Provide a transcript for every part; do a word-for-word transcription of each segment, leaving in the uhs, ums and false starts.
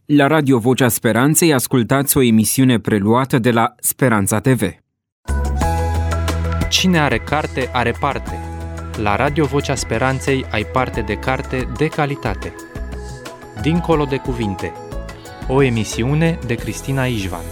La Radio Vocea Speranței ascultați o emisiune preluată de la Speranța T V. Cine are carte, are parte. La Radio Vocea Speranței ai parte de carte de calitate. Dincolo de cuvinte. O emisiune de Cristina Ișvan.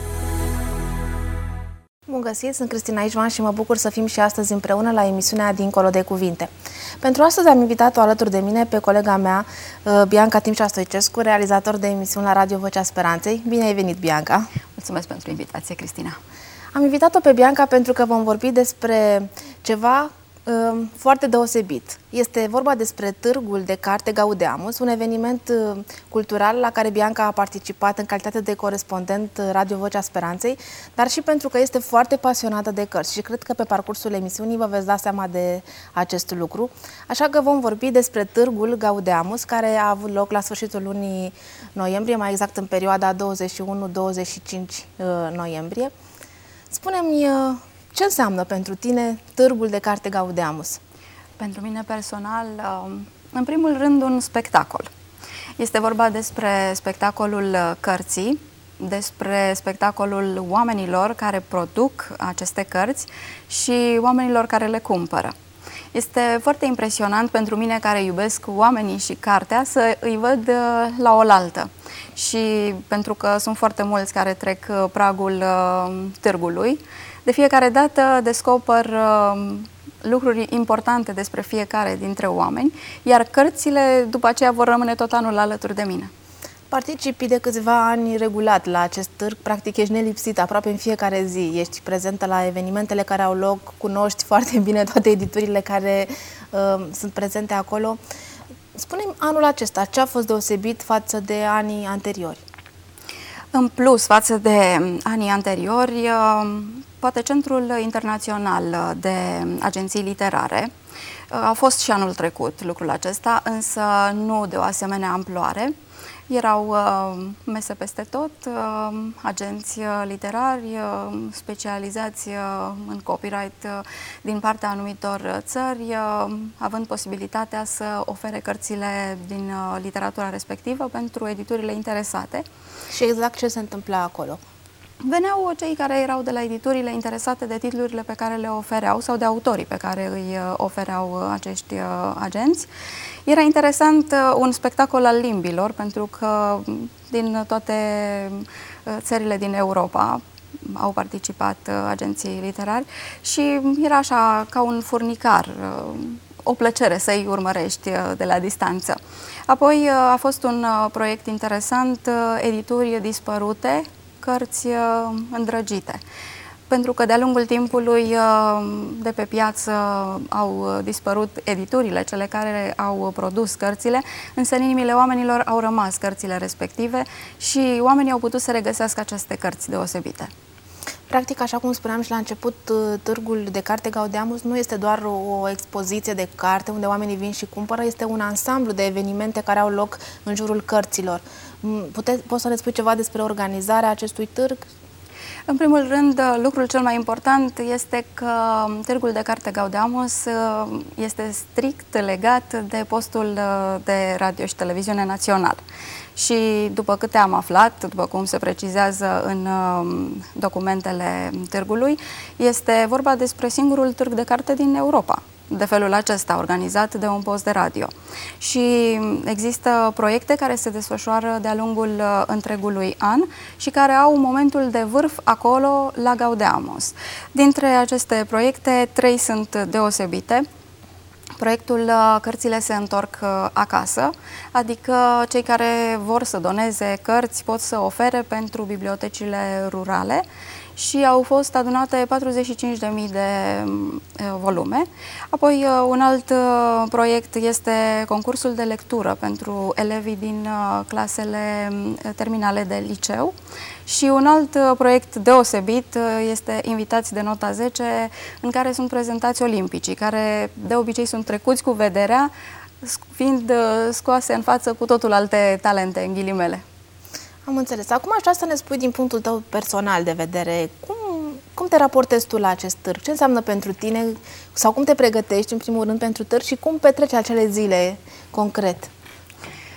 Bun găsit, sunt Cristina Ișvan și mă bucur să fim și astăzi împreună la emisiunea Dincolo de cuvinte. Pentru astăzi am invitat-o alături de mine pe colega mea, Bianca Timcea Stoicescu, realizator de emisiuni la Radio Vocea Speranței. Bine ai venit, Bianca! Mulțumesc pentru invitație, Cristina! Am invitat-o pe Bianca pentru că vom vorbi despre ceva uh, foarte deosebit. Este vorba despre Târgul de Carte Gaudeamus, un eveniment uh, cultural la care Bianca a participat în calitate de corespondent Radio Vocea Speranței, dar și pentru că este foarte pasionată de cărți și cred că pe parcursul emisiunii vă veți da seama de acest lucru. Așa că vom vorbi despre Târgul Gaudeamus, care a avut loc la sfârșitul lunii noiembrie, mai exact în perioada douăzeci și unu douăzeci și cinci uh, noiembrie. Spune-mi, ce înseamnă pentru tine Târgul de Carte Gaudeamus? Pentru mine personal, în primul rând, un spectacol. Este vorba despre spectacolul cărții, despre spectacolul oamenilor care produc aceste cărți și oamenilor care le cumpără. Este foarte impresionant pentru mine, care iubesc oamenii și cartea, să îi văd la oaltă. Și pentru că sunt foarte mulți care trec pragul uh, târgului, de fiecare dată descoper uh, lucruri importante despre fiecare dintre oameni, iar cărțile după aceea vor rămâne tot anul alături de mine. Participi de câțiva ani regulat la acest târg, practic ești nelipsită aproape în fiecare zi, ești prezentă la evenimentele care au loc, cunoști foarte bine toate editurile care uh, sunt prezente acolo. Spune-mi, anul acesta, ce a fost deosebit față de anii anteriori? În plus, față de anii anteriori, poate Centrul Internațional de Agenții Literare a fost și anul trecut lucrul acesta, însă nu de o asemenea amploare. Erau uh, mese peste tot, uh, agenți literari uh, specializați uh, în copyright uh, din partea anumitor țări, uh, având posibilitatea să ofere cărțile din uh, literatura respectivă pentru editurile interesate. Și exact ce se întâmpla acolo? Veneau cei care erau de la editurile interesate de titlurile pe care le ofereau sau de autorii pe care îi ofereau acești agenți. Era interesant un spectacol al limbilor, pentru că din toate țările din Europa au participat agenții literari și era așa ca un furnicar, o plăcere să-i urmărești de la distanță. Apoi a fost un proiect interesant, edituri dispărute, cărți îndrăgite. Pentru că de-a lungul timpului de pe piață au dispărut editurile, cele care au produs cărțile, însă în inimile oamenilor au rămas cărțile respective și oamenii au putut să regăsească aceste cărți deosebite. Practic, așa cum spuneam și la început, Târgul de Carte Gaudeamus nu este doar o expoziție de carte unde oamenii vin și cumpără, este un ansamblu de evenimente care au loc în jurul cărților. Pute, poți să ne spui ceva despre organizarea acestui târg? În primul rând, lucrul cel mai important este că Târgul de Carte Gaudeamus este strict legat de postul de radio și televiziune național. Și după câte am aflat, după cum se precizează în documentele târgului, este vorba despre singurul târg de carte din Europa, de felul acesta, organizat de un post de radio. Și există proiecte care se desfășoară de-a lungul întregului an și care au momentul de vârf acolo la Gaudeamus. Dintre aceste proiecte, trei sunt deosebite. Proiectul Cărțile se întorc acasă, adică cei care vor să doneze cărți pot să ofere pentru bibliotecile rurale și au fost adunate patruzeci și cinci de mii de volume. Apoi un alt proiect este concursul de lectură pentru elevii din clasele terminale de liceu. Și un alt proiect deosebit este Invitați de nota zece, în care sunt prezentați olimpicii, care de obicei sunt trecuți cu vederea, fiind scoase în față cu totul alte talente, în ghilimele. Am înțeles. Acum aș vrea să ne spui din punctul tău personal de vedere, cum, cum te raportezi tu la acest târg? Ce înseamnă pentru tine sau cum te pregătești în primul rând pentru târg și cum petreci acele zile concret?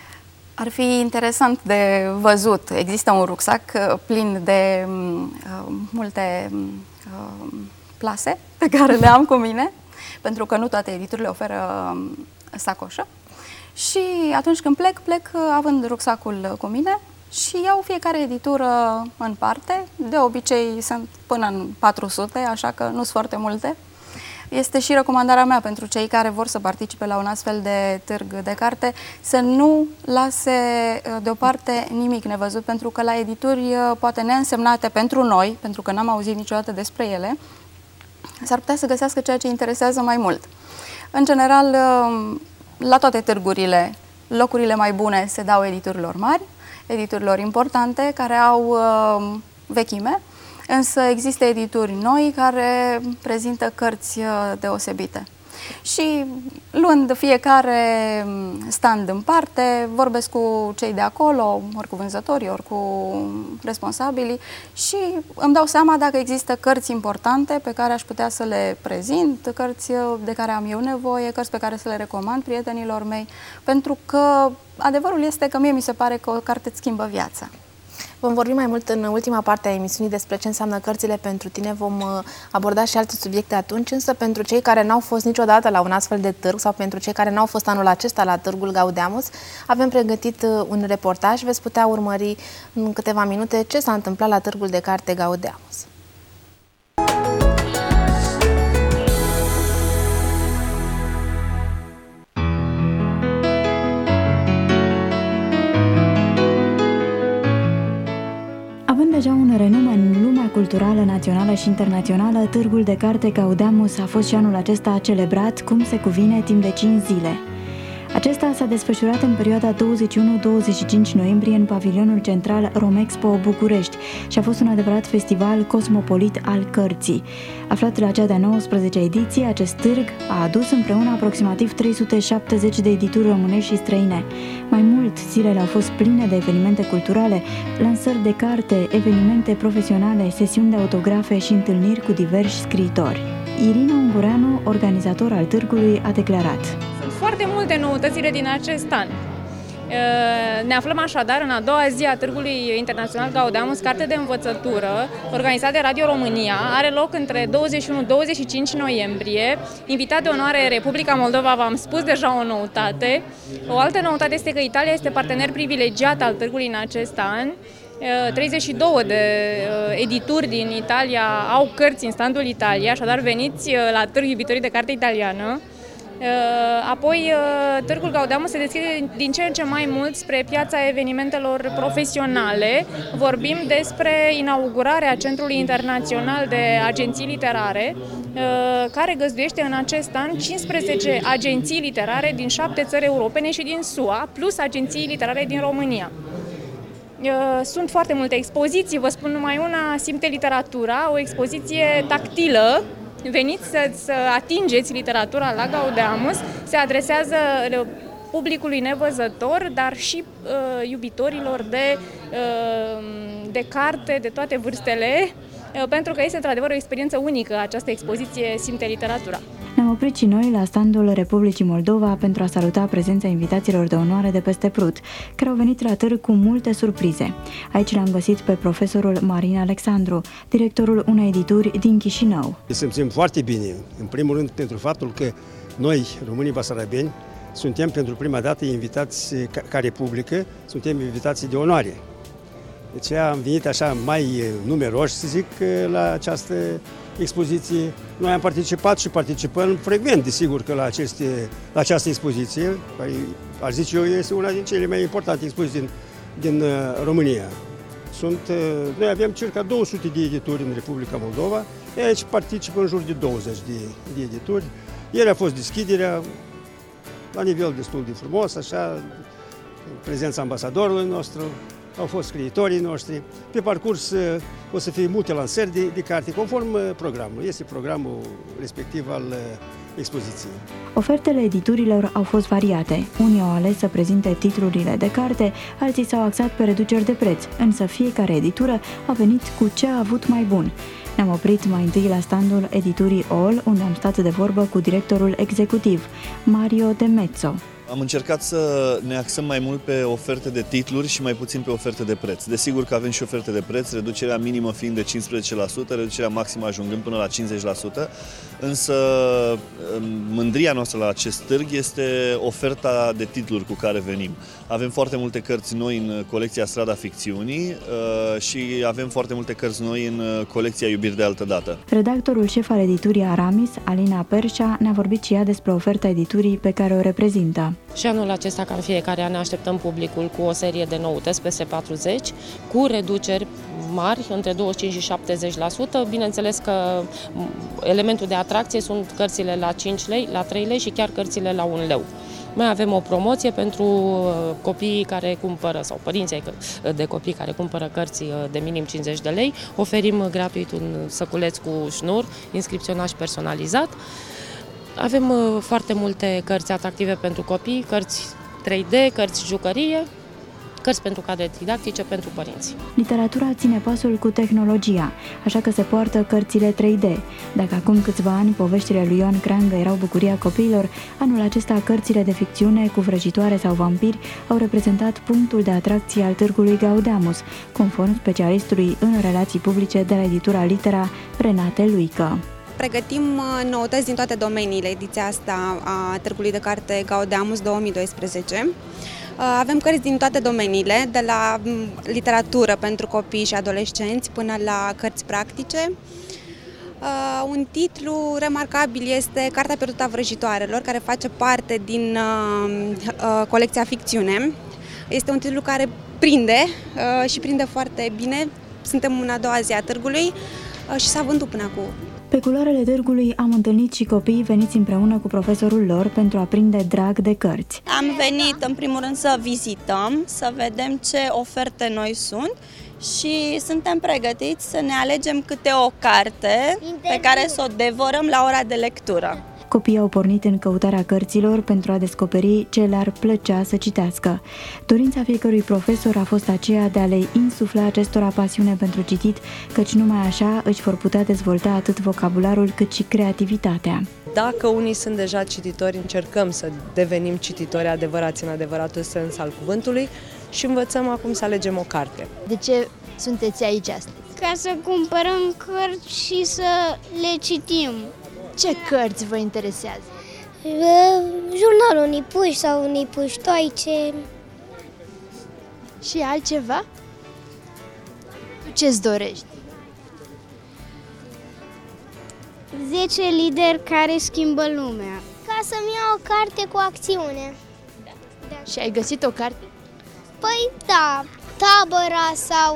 Ar fi interesant de văzut. Există un rucsac plin de uh, multe uh, plase pe care le am cu mine, pentru că nu toate editurile oferă sacoșă. Și atunci când plec, plec având rucsacul cu mine și iau fiecare editură în parte. De obicei sunt până în patru sute, așa că nu sunt foarte multe. Este și recomandarea mea pentru cei care vor să participe la un astfel de târg de carte să nu lase deoparte nimic nevăzut, pentru că la edituri poate neînsemnate pentru noi, pentru că n-am auzit niciodată despre ele, s-ar putea să găsească ceea ce interesează mai mult. În general, la toate târgurile, locurile mai bune se dau editurilor mari, editurilor importante, care au uh, vechime, însă există edituri noi care prezintă cărți uh, deosebite. Și luând fiecare stand în parte, vorbesc cu cei de acolo, ori cu vânzătorii, ori cu responsabilii și îmi dau seama dacă există cărți importante pe care aș putea să le prezint, cărți de care am eu nevoie, cărți pe care să le recomand prietenilor mei, pentru că adevărul este că mie mi se pare că o carte îți schimbă viața. Vom vorbi mai mult în ultima parte a emisiunii despre ce înseamnă cărțile pentru tine. Vom aborda și alte subiecte atunci, însă pentru cei care n-au fost niciodată la un astfel de târg sau pentru cei care n-au fost anul acesta la Târgul Gaudeamus, avem pregătit un reportaj. Veți putea urmări în câteva minute ce s-a întâmplat la Târgul de Carte Gaudeamus. Deja un renume în lumea culturală națională și internațională, Târgul de Carte Gaudeamus a fost și anul acesta celebrat cum se cuvine timp de cinci zile. Acesta s-a desfășurat în perioada douăzeci și unu douăzeci și cinci noiembrie în pavilionul central Romexpo București și a fost un adevărat festival cosmopolit al cărții. Aflat la cea de-a nouăsprezecea ediție, acest târg a adus împreună aproximativ trei sute șaptezeci de edituri românești și străine. Mai mult, zilele au fost pline de evenimente culturale, lansări de carte, evenimente profesionale, sesiuni de autografe și întâlniri cu diversi scriitori. Irina Ungureanu, organizator al târgului, a declarat: Foarte multe noutățile din acest an. Ne aflăm așadar în a doua zi a Târgului Internațional Gaudeamus, carte de învățătură, organizat de Radio România. Are loc între douăzeci și unu douăzeci și cinci noiembrie. Invitat de onoare Republica Moldova, v-am spus deja o noutate. O altă noutate este că Italia este partener privilegiat al târgului în acest an. treizeci și două de edituri din Italia au cărți în standul Italia, așadar veniți la târg, iubitorii de carte italiană. Apoi, Târgul Gaudeamus se deschide din ce în ce mai mult spre piața evenimentelor profesionale. Vorbim despre inaugurarea Centrului Internațional de Agenții Literare, care găzduiește în acest an cincisprezece agenții literare din șapte țări europene și din S U A, plus agenții literare din România. Sunt foarte multe expoziții, vă spun numai una, Simte Literatura, o expoziție tactilă. Veniți să, să atingeți literatura la Gaudeamus, se adresează publicului nevăzător, dar și uh, iubitorilor de, uh, de carte de toate vârstele, uh, pentru că este într-adevăr o experiență unică această expoziție Simte Literatura. Ne-am oprit și noi la standul Republicii Moldova pentru a saluta prezența invitaților de onoare de peste Prut, care au venit la târg cu multe surprize. Aici l-am găsit pe profesorul Marin Alexandru, directorul unei edituri din Chișinău. Ne simțim foarte bine, în primul rând pentru faptul că noi, românii basarabeni, suntem pentru prima dată invitați ca, ca Republică, suntem invitații de onoare. Deci am venit așa mai numeroși, să zic, la această expoziție. Noi am participat și participăm frecvent, desigur, că la, aceste, la această expoziție, care, aș zice eu, este una din cele mai importante expoziții din, din România. Sunt, noi avem circa două sute de edituri în Republica Moldova, aici participă în jur de douăzeci de, de edituri. Ieri a fost deschiderea la nivel destul de frumos, așa, prezența ambasadorului nostru, au fost scriitorii noștri. Pe parcurs o să fie multe lansări de, de carte, conform programului. Este programul respectiv al expoziției. Ofertele editurilor au fost variate. Unii au ales să prezinte titlurile de carte, alții s-au axat pe reduceri de preț, însă fiecare editură a venit cu ce a avut mai bun. Ne-am oprit mai întâi la standul editurii All, unde am stat de vorbă cu directorul executiv, Mario De Mezzo. Am încercat să ne axăm mai mult pe oferte de titluri și mai puțin pe oferte de preț. Desigur că avem și oferte de preț, reducerea minimă fiind de cincisprezece la sută, reducerea maximă ajungând până la cincizeci la sută, însă mândria noastră la acest târg este oferta de titluri cu care venim. Avem foarte multe cărți noi în colecția Strada Ficțiunii și avem foarte multe cărți noi în colecția Iubiri de altădată. Redactorul șef al editurii Aramis, Alina Perșa, ne-a vorbit și ea despre oferta editurii pe care o reprezintă. Și anul acesta, ca în fiecare an, ne așteptăm publicul cu o serie de noutăți peste patruzeci, cu reduceri mari, între douăzeci și cinci și șaptezeci la sută. Bineînțeles că elementul de atracție sunt cărțile la cinci lei, la trei lei și chiar cărțile la un leu. Mai avem o promoție pentru copiii care cumpără, sau părinții de copii care cumpără cărți de minim cincizeci de lei. Oferim gratuit un săculeț cu șnur, inscripționat și personalizat. Avem foarte multe cărți atractive pentru copii, cărți trei D, cărți jucărie, cărți pentru cadre didactice, pentru părinți. Literatura ține pasul cu tehnologia, așa că se poartă cărțile trei D. Dacă acum câțiva ani poveștile lui Ioan Creangă erau bucuria copiilor, anul acesta cărțile de ficțiune cu vrăjitoare sau vampiri au reprezentat punctul de atracție al târgului Gaudeamus, conform specialistului în relații publice de la editura Litera, Renate Luică. Pregătim noutăți din toate domeniile, ediția asta a Târgului de Carte Gaudeamus două mii doisprezece. Avem cărți din toate domeniile, de la literatură pentru copii și adolescenți până la cărți practice. Un titlu remarcabil este Cartea pierdută a vrăjitoarelor, care face parte din colecția Ficțiune. Este un titlu care prinde și prinde foarte bine. Suntem în a doua zi a târgului și s-a vândut până acum. Pe culoarele târgului am întâlnit și copii veniți împreună cu profesorul lor pentru a prinde drag de cărți. Am venit în primul rând să vizităm, să vedem ce oferte noi sunt și suntem pregătiți să ne alegem câte o carte pe care să o devorăm la ora de lectură. Copiii au pornit în căutarea cărților pentru a descoperi ce le-ar plăcea să citească. Dorința fiecărui profesor a fost aceea de a le insufla acestora pasiune pentru citit, căci numai așa își vor putea dezvolta atât vocabularul cât și creativitatea. Dacă unii sunt deja cititori, încercăm să devenim cititori adevărați în adevăratul sens al cuvântului și învățăm acum să alegem o carte. De ce sunteți aici astăzi? Ca să cumpărăm cărți și să le citim. Ce cărți vă interesează? Jurnalul Nipuș sau Nipuș Toice. Și altceva? Ce-ți dorești? zece lideri care schimbă lumea. Ca să-mi iau o carte cu acțiune. Da. Da. Și ai găsit o carte? Păi da, Tabăra sau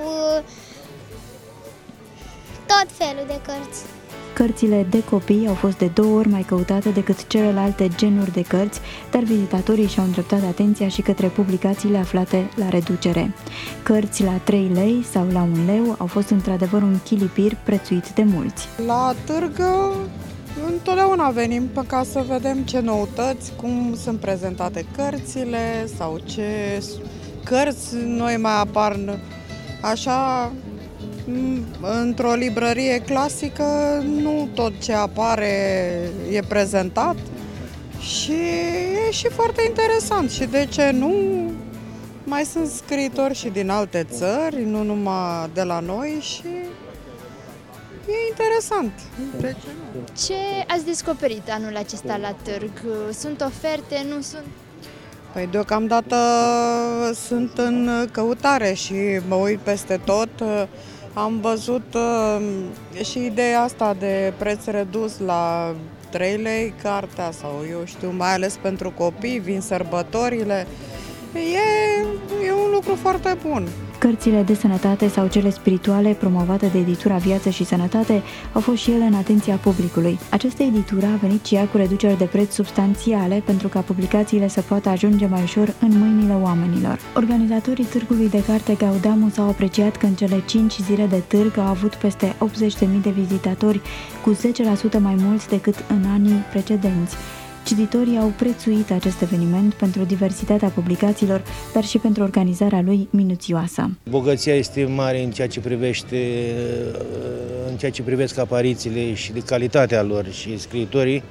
tot felul de cărți. Cărțile de copii au fost de două ori mai căutate decât celelalte genuri de cărți, dar vizitatorii și-au îndreptat atenția și către publicațiile aflate la reducere. Cărți la trei lei sau la un leu au fost într-adevăr un chilipir prețuit de mulți. La târg întotdeauna venim pe ca să vedem ce noutăți, cum sunt prezentate cărțile sau ce cărți noi mai apar. Așa, într-o librărie clasică nu tot ce apare e prezentat și e și foarte interesant. Și de ce nu? Mai sunt scriitori și din alte țări, nu numai de la noi și e interesant. De ce nu? Ce ați descoperit anul acesta la târg? Sunt oferte, nu sunt? Păi deocamdată sunt în căutare și mă uit peste tot. Am văzut uh, și ideea asta de preț redus la trei lei cartea sau eu știu, mai ales pentru copii, vin sărbătorile. E, e un lucru foarte bun. Cărțile de sănătate sau cele spirituale promovate de editura Viață și Sănătate au fost și ele în atenția publicului. Această editură a venit și ea cu reduceri de preț substanțiale pentru ca publicațiile să poată ajunge mai ușor în mâinile oamenilor. Organizatorii Târgului de Carte Gaudeamus au apreciat că în cele cinci zile de târg au avut peste optzeci de mii de vizitatori, cu zece la sută mai mulți decât în anii precedenți. Cititorii au prețuit acest eveniment pentru diversitatea publicațiilor, dar și pentru organizarea lui minuțioasă. Bogăția este mare în ceea ce privește, în ceea ce privesc aparițiile și de calitatea lor și scriitorii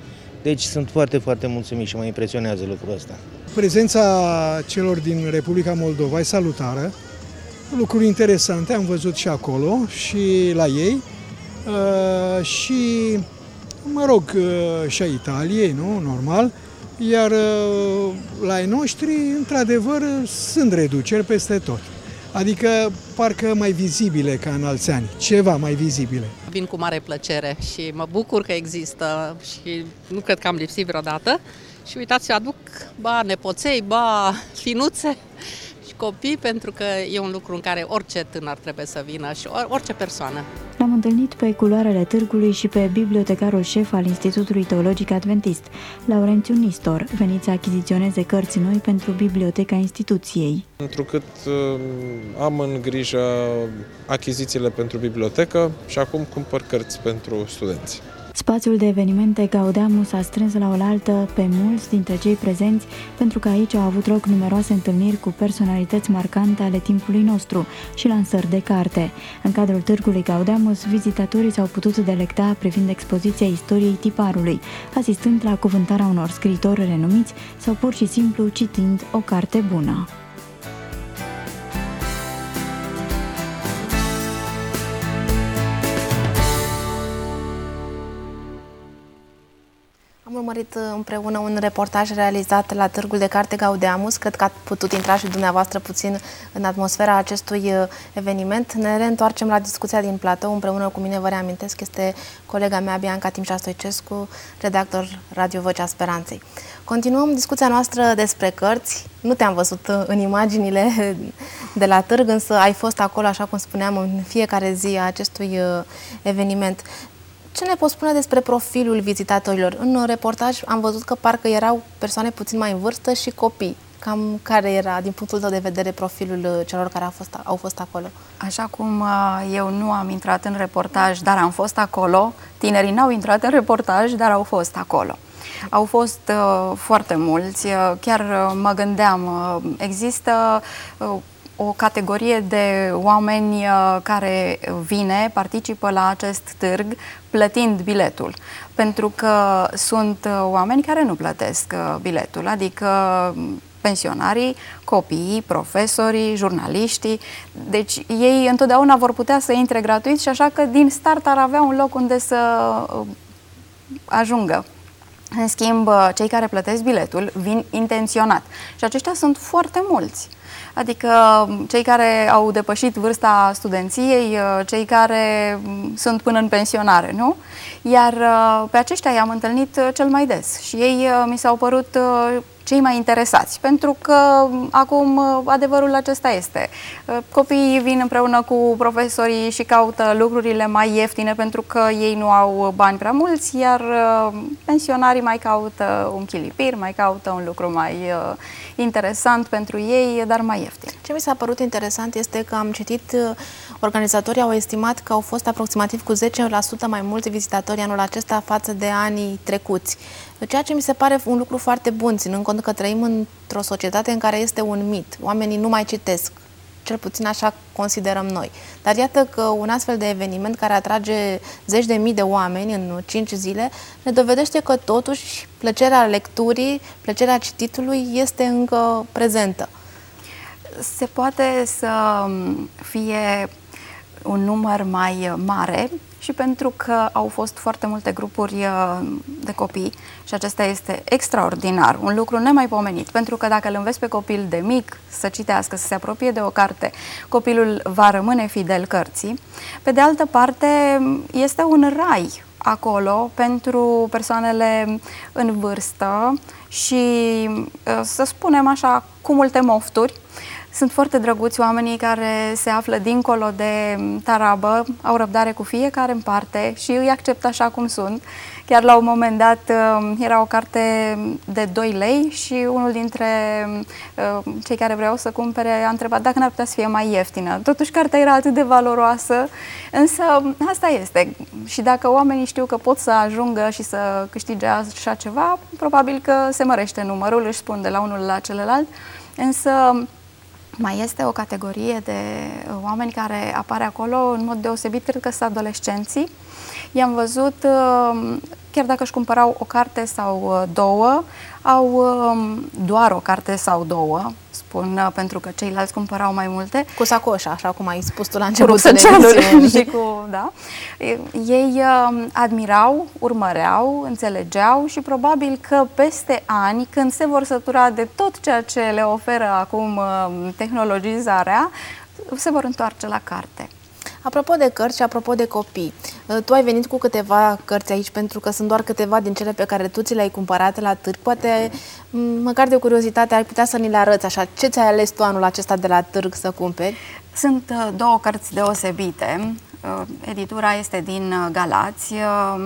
Deci sunt foarte, foarte mulțumit și mă impresionează lucrul ăsta. Prezența celor din Republica Moldova e salutară, lucruri interesante am văzut și acolo și la ei uh, și, mă rog, uh, și a Italiei, nu? Normal, iar uh, la ei noștri, într-adevăr, sunt reduceri peste tot. Adică parcă mai vizibile ca în alți ani, ceva mai vizibile. Vin cu mare plăcere și mă bucur că există și nu cred că am lipsit vreodată. Și uitați, aduc ba nepoței, ba finuțe și copii, pentru că e un lucru în care orice tânăr trebuie să vină și orice persoană. L-am întâlnit pe culoarele târgului și pe bibliotecarul șef al Institutului Teologic Adventist, Laurențiu Nistor, venit să achiziționeze cărți noi pentru biblioteca instituției. Întrucât am în grijă achizițiile pentru bibliotecă și acum cumpăr cărți pentru studenți. Spațiul de evenimente Gaudeamus a strâns la oaltă pe mulți dintre cei prezenți, pentru că aici au avut loc numeroase întâlniri cu personalități marcante ale timpului nostru și lansări de carte. În cadrul târgului Gaudeamus, vizitatorii s-au putut delecta privind expoziția istoriei tiparului, asistând la cuvântarea unor scriitori renumiți sau pur și simplu citind o carte bună. Am urmărit împreună un reportaj realizat la Târgul de Carte Gaudeamus. Cred că ați putut intra și dumneavoastră puțin în atmosfera acestui eveniment. Ne reîntoarcem la discuția din platou. Împreună cu mine, vă reamintesc, este colega mea, Bianca Timșa-Stoicescu, redactor Radio Vocea Speranței. Continuăm discuția noastră despre cărți. Nu te-am văzut în imaginile de la târg, însă ai fost acolo, așa cum spuneam, în fiecare zi a acestui eveniment. Ce ne poți spune despre profilul vizitatorilor? În reportaj am văzut că parcă erau persoane puțin mai în vârstă și copii. Cam care era, din punctul tău de vedere, profilul celor care au fost, au fost acolo? Așa cum eu nu am intrat în reportaj, dar am fost acolo, tinerii n-au intrat în reportaj, dar au fost acolo. Au fost uh, foarte mulți, chiar uh, mă gândeam, uh, există uh, o categorie de oameni uh, care vine, participă la acest târg plătind biletul, pentru că sunt uh, oameni care nu plătesc uh, biletul, adică pensionarii, copiii, profesorii, jurnaliștii, deci ei întotdeauna vor putea să intre gratuit și așa că din start ar avea un loc unde să uh, ajungă. În schimb, cei care plătesc biletul vin intenționat și aceștia sunt foarte mulți. Adică cei care au depășit vârsta studenției, cei care sunt până în pensionare, nu? Iar pe aceștia i-am întâlnit cel mai des și ei mi s-au părut cei mai interesați, pentru că acum adevărul acesta este. Copiii vin împreună cu profesorii și caută lucrurile mai ieftine pentru că ei nu au bani prea mulți, iar pensionarii mai caută un chilipir, mai caută un lucru mai interesant pentru ei, dar mai ieftin. Ce mi s-a părut interesant este că am citit, organizatorii au estimat că au fost aproximativ cu zece la sută mai mulți vizitatori anul acesta față de anii trecuți. Ceea ce mi se pare un lucru foarte bun, ținând cont că trăim într-o societate în care este un mit. Oamenii nu mai citesc, cel puțin așa considerăm noi. Dar iată că un astfel de eveniment care atrage zeci de mii de oameni în cinci zile ne dovedește că totuși plăcerea lecturii, plăcerea cititului este încă prezentă. Se poate să fie un număr mai mare și pentru că au fost foarte multe grupuri de copii și acesta este extraordinar, un lucru nemaipomenit, pentru că dacă îl înveți pe copil de mic să citească, să se apropie de o carte, copilul va rămâne fidel cărții. Pe de altă parte, este un rai acolo pentru persoanele în vârstă și, să spunem așa, cu multe mofturi. Sunt foarte drăguți oamenii care se află dincolo de tarabă, au răbdare cu fiecare în parte și îi acceptă așa cum sunt. Chiar la un moment dat era o carte de doi lei și unul dintre cei care vreau să cumpere a întrebat dacă n-ar putea să fie mai ieftină. Totuși cartea era atât de valoroasă, însă asta este. Și dacă oamenii știu că pot să ajungă și să câștige așa ceva, probabil că se mărește numărul, își spun de la unul la celălalt, însă mai este o categorie de oameni care apare acolo în mod deosebit, cred că sunt adolescenții. I-am văzut uh, chiar dacă își cumpărau o carte sau două, au doar o carte sau două, spun, pentru că ceilalți cumpărau mai multe. Cu sacoșa, așa cum ai spus tu la început. Și cu, da. Ei admirau, urmăreau, înțelegeau și probabil că peste ani, când se vor sătura de tot ceea ce le oferă acum tehnologizarea, se vor întoarce la carte. Apropo de cărți și apropo de copii, tu ai venit cu câteva cărți aici pentru că sunt doar câteva din cele pe care tu ți le-ai cumpărat la târg. Poate, măcar de curiozitate, ai putea să ni le arăți așa. Ce ți-ai ales tu anul acesta de la târg să cumperi? Sunt două cărți deosebite. Editura este din Galați.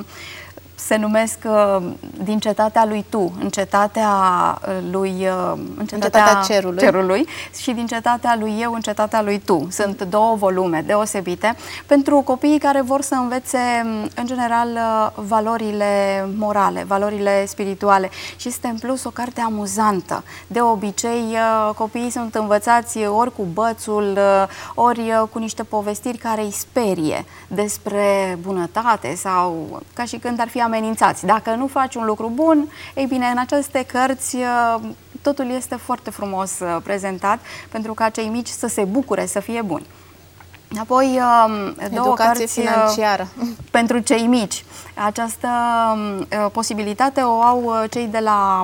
Se numesc Din cetatea lui tu, în cetatea lui în cetatea, cetatea cerului. cerului și Din cetatea lui eu, în cetatea lui tu. Sunt două volume deosebite pentru copiii care vor să învețe în general valorile morale, valorile spirituale și este în plus o carte amuzantă. De obicei copiii sunt învățați ori cu bățul, ori cu niște povestiri care îi sperie despre bunătate sau ca și când ar fi amenințați. Dacă nu faci un lucru bun, ei bine, în aceste cărți totul este foarte frumos prezentat pentru ca cei mici să se bucure să fie buni. Apoi, două cărți financiară pentru cei mici. Această posibilitate o au cei de la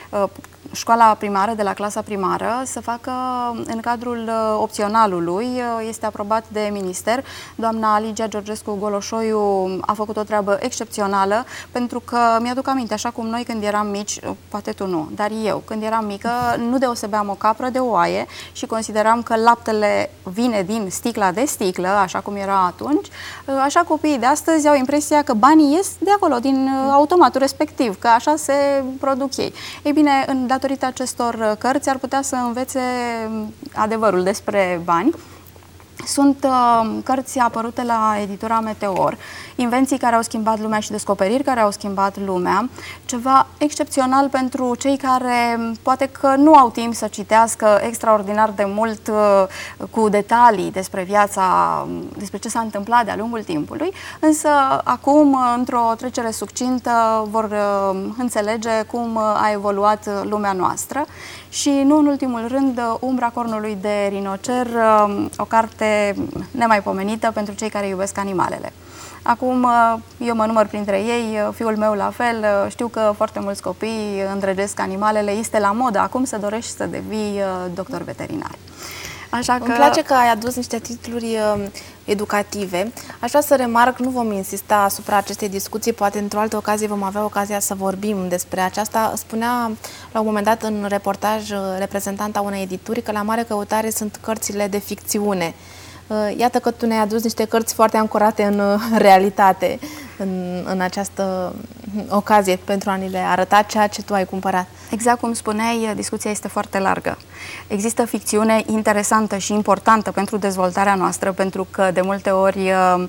școala primară, de la clasa primară, să facă în cadrul opționalului, este aprobat de minister. Doamna Ligia Georgescu Goloșoiu a făcut o treabă excepțională, pentru că mi-aduc aminte, așa cum noi când eram mici, poate tu nu, dar eu când eram mică, nu deosebeam o capră de oaie și consideram că laptele vine din sticla de sticlă, așa cum era atunci. Așa copiii de astăzi au impresia că banii ies de acolo, din automatul respectiv, că așa se produc ei. Ei bine, în datorită acestor cărți ar putea să învețe adevărul despre bani. Sunt uh, cărți apărute la editura Meteor, invenții care au schimbat lumea și descoperiri care au schimbat lumea, ceva excepțional pentru cei care poate că nu au timp să citească extraordinar de mult uh, cu detalii despre viața, despre ce s-a întâmplat de-a lungul timpului, însă acum, într-o trecere succintă, vor uh, înțelege cum a evoluat lumea noastră. Și nu în ultimul rând, Umbra cornului de rinocer, o carte nemaipomenită pentru cei care iubesc animalele. Acum, eu mă număr printre ei, fiul meu la fel, știu că foarte mulți copii îndrăgesc animalele, este la modă acum să dorești să devii doctor veterinar. Așa că... Îmi place că ai adus niște titluri uh, educative. Aș vrea să remarc, nu vom insista asupra acestei discuții, poate într-o altă ocazie vom avea ocazia să vorbim despre aceasta. Spunea la un moment dat în reportaj uh, reprezentanta unei edituri că la mare căutare sunt cărțile de ficțiune. Uh, iată că tu ne-ai adus niște cărți foarte ancorate în uh, realitate în, în această ocazie pentru a ni le arăta ceea ce tu ai cumpărat. Exact cum spuneai, discuția este foarte largă. Există ficțiune interesantă și importantă pentru dezvoltarea noastră, pentru că de multe ori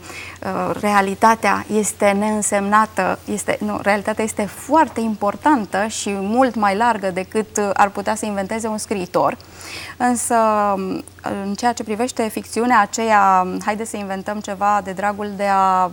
realitatea este neînsemnată, este, nu, realitatea este foarte importantă și mult mai largă decât ar putea să inventeze un scriitor. Însă, în ceea ce privește ficțiunea aceea, haide să inventăm ceva de dragul de a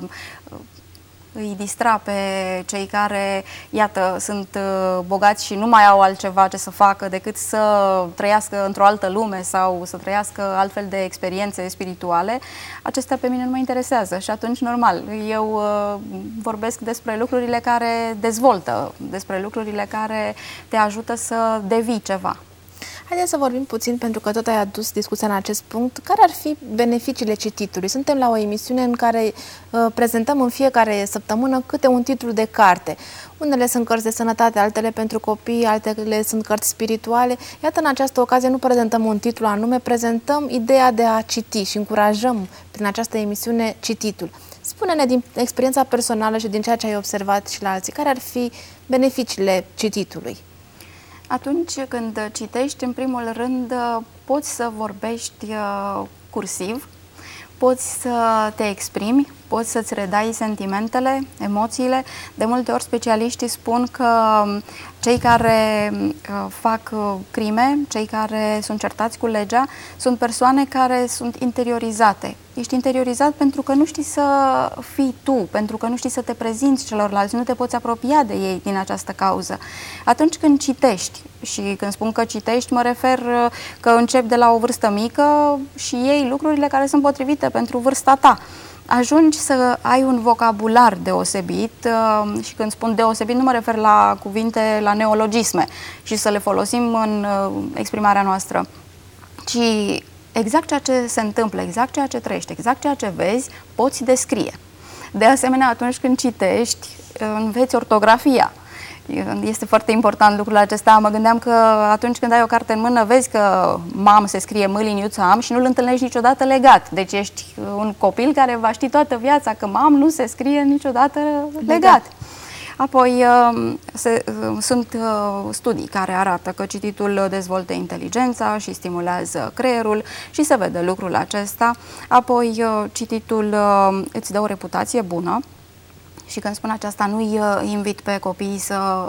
îi distra pe cei care, iată, sunt bogați și nu mai au altceva ce să facă decât să trăiască într-o altă lume sau să trăiască altfel de experiențe spirituale, acestea pe mine nu mă interesează și atunci, normal, eu uh, vorbesc despre lucrurile care dezvoltă, despre lucrurile care te ajută să devii ceva. Haideți să vorbim puțin, pentru că tot ai adus discuția în acest punct. Care ar fi beneficiile cititului? Suntem la o emisiune în care uh, prezentăm în fiecare săptămână câte un titlu de carte. Unele sunt cărți de sănătate, altele pentru copii, altele sunt cărți spirituale. Iată, în această ocazie nu prezentăm un titlu anume, prezentăm ideea de a citi și încurajăm prin această emisiune cititul. Spune-ne din experiența personală și din ceea ce ai observat și la alții, care ar fi beneficiile cititului? Atunci când citești, în primul rând, poți să vorbești cursiv, poți să te exprimi, poți să-ți redai sentimentele, emoțiile. De multe ori specialiștii spun că cei care fac crime, cei care sunt certați cu legea, sunt persoane care sunt interiorizate. ești interiorizat pentru că nu știi să fii tu, pentru că nu știi să te prezinți celorlalți, nu te poți apropia de ei din această cauză. Atunci când citești, și când spun că citești, mă refer că începi de la o vârstă mică și iei lucrurile care sunt potrivite pentru vârsta ta. Ajungi să ai un vocabular deosebit și când spun deosebit nu mă refer la cuvinte, la neologisme și să le folosim în exprimarea noastră, ci exact ceea ce se întâmplă, exact ceea ce trăiești, exact ceea ce vezi, poți descrie. De asemenea, atunci când citești, înveți ortografia. Este foarte important lucrul acesta. Mă gândeam că atunci când ai o carte în mână, vezi că mam se scrie m liniuță am și nu-l întâlnești niciodată legat. Deci ești un copil care va ști toată viața că mam nu se scrie niciodată legat. legat. Apoi se, sunt studii care arată că cititul dezvoltă inteligența și stimulează creierul și se vede lucrul acesta. Apoi cititul îți dă o reputație bună. Și când spun aceasta, nu-i invit pe copii să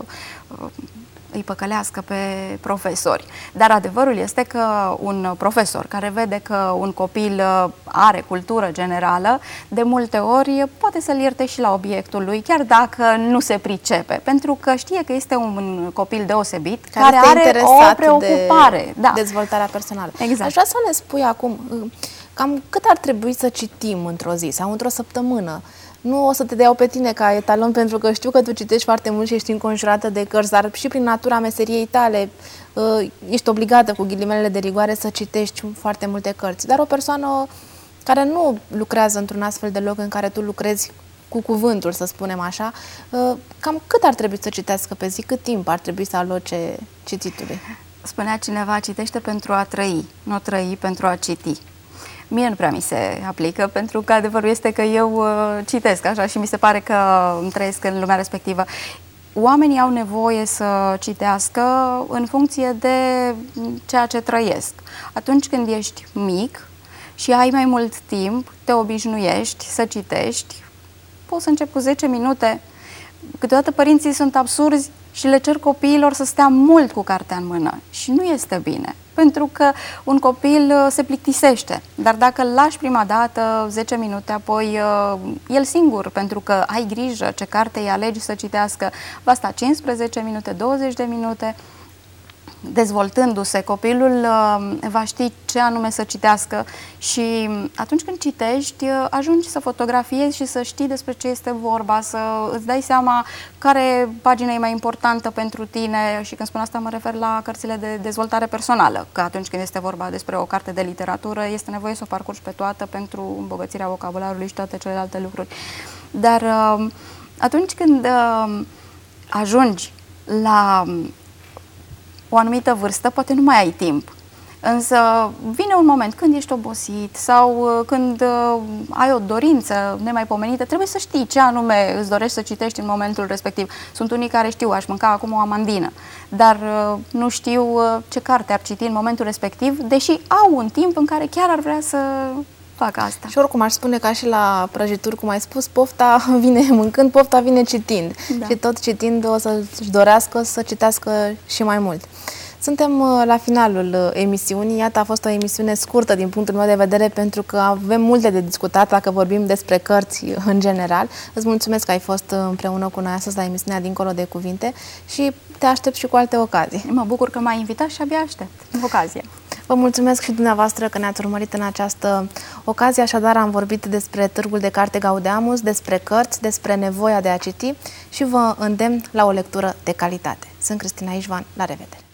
îi păcălească pe profesori. Dar adevărul este că un profesor care vede că un copil are cultură generală, de multe ori poate să-l ierte și la obiectul lui, chiar dacă nu se pricepe. Pentru că știe că este un copil deosebit, care, care are o preocupare. De da. dezvoltarea personală. Exact. Aș vrea să ne spui acum, cam cât ar trebui să citim într-o zi sau într-o săptămână? Nu o să te dau pe tine ca etalon, pentru că știu că tu citești foarte mult și ești înconjurată de cărți, dar și prin natura meseriei tale ești obligată, cu ghilimelele de rigoare, să citești foarte multe cărți. Dar o persoană care nu lucrează într-un astfel de loc în care tu lucrezi cu cuvântul, să spunem așa, cam cât ar trebui să citească pe zi, cât timp ar trebui să aloce cititului? Spunea cineva, citește pentru a trăi, nu trăi pentru a citi. Mie nu prea mi se aplică, pentru că adevărul este că eu uh, citesc așa și mi se pare că îmi trăiesc în lumea respectivă. Oamenii au nevoie să citească în funcție de ceea ce trăiesc. Atunci când ești mic și ai mai mult timp, te obișnuiești să citești, poți să începi cu zece minute. Câteodată părinții sunt absurzi și le cer copiilor să stea mult cu cartea în mână și nu este bine. Pentru că un copil se plictisește, dar dacă îl lași prima dată zece minute, apoi el singur, pentru că ai grijă ce carte îi alegi să citească, va sta cincisprezece minute, douăzeci de minute, dezvoltându-se, copilul va ști ce anume să citească și atunci când citești, ajungi să fotografiezi și să știi despre ce este vorba, să îți dai seama care pagină e mai importantă pentru tine și când spun asta mă refer la cărțile de dezvoltare personală, că atunci când este vorba despre o carte de literatură, este nevoie să o parcurgi pe toată pentru îmbogățirea vocabularului și toate celelalte lucruri. Dar atunci când ajungi la o anumită vârstă, poate nu mai ai timp. Însă vine un moment când ești obosit sau când ai o dorință nemaipomenită, trebuie să știi ce anume îți dorești să citești în momentul respectiv. Sunt unii care știu, aș mânca acum o amandină, dar nu știu ce carte ar citi în momentul respectiv, deși au un timp în care chiar ar vrea să fac asta. Și oricum aș spune ca și la prăjituri, cum ai spus, pofta vine mâncând, pofta vine citind. Da. Și tot citind o să-și dorească să citească și mai mult. Suntem la finalul emisiunii. Iată, a fost o emisiune scurtă din punctul meu de vedere, pentru că avem multe de discutat dacă vorbim despre cărți în general. Îți mulțumesc că ai fost împreună cu noi astăzi la emisiunea Dincolo de Cuvinte și te aștept și cu alte ocazii. Mă bucur că m-ai invitat și abia aștept ocazia. Vă mulțumesc și dumneavoastră că ne-ați urmărit în această ocazie. Așadar, am vorbit despre Târgul de Carte Gaudeamus, despre cărți, despre nevoia de a citi și vă îndemn la o lectură de calitate. Sunt Cristina Ișvan, la revedere!